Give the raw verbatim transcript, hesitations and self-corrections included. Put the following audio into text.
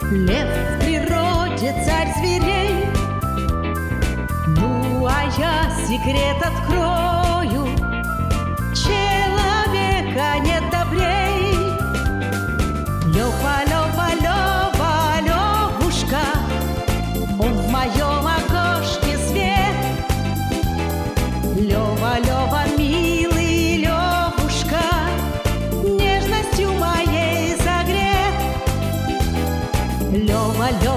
Лев в природе, царь зверей. Ну, а я секрет открою: человека нет добрей. Лёва, Лёва, Лёва, Лёвушка, он в моем окошке свет. Лёва, Лёва, милый Лёвушка, нежностью моей согрет. Лёва, Лёва.